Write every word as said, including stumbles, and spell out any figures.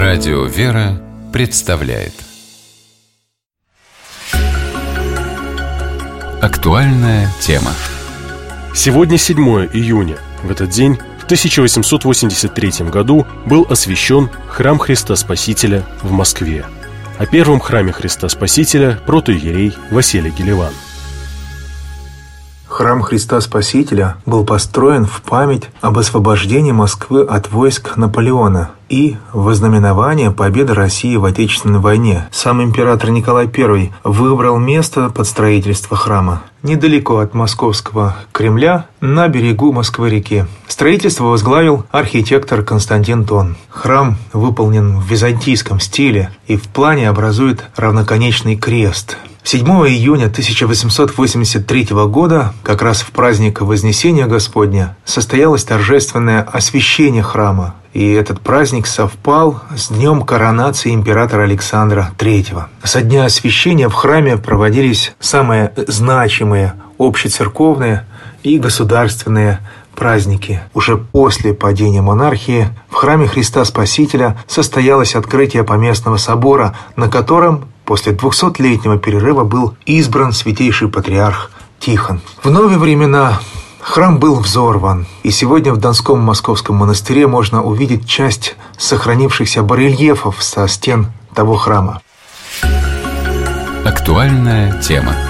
Радио «Вера» представляет актуальная тема. Сегодня седьмое июня. В этот день, в тысяча восемьсот восемьдесят третьем году, был освящен храм Христа Спасителя в Москве. О первом храме Христа Спасителя протоиерей Василий Гелеван. Храм Христа Спасителя был построен в память об освобождении Москвы от войск Наполеона и в ознаменование победы России в Отечественной войне. Сам император Николай Первый выбрал место под строительство храма недалеко от Московского Кремля, на берегу Москвы-реки. Строительство возглавил архитектор Константин Тон. Храм выполнен в византийском стиле и в плане образует равноконечный крест. седьмого июня тысяча восемьсот восемьдесят третьего года, как раз в праздник Вознесения Господня, состоялось торжественное освящение храма. И этот праздник совпал с днем коронации императора Александра Третьего. Со дня освящения в храме проводились самые значимые общецерковные и государственные праздники. Уже после падения монархии в храме Христа Спасителя состоялось открытие Поместного собора, на котором после двухсотлетнего перерыва был избран святейший патриарх Тихон. В новые времена храм был взорван, и сегодня в Донском Московском монастыре можно увидеть часть сохранившихся барельефов со стен того храма. Актуальная тема.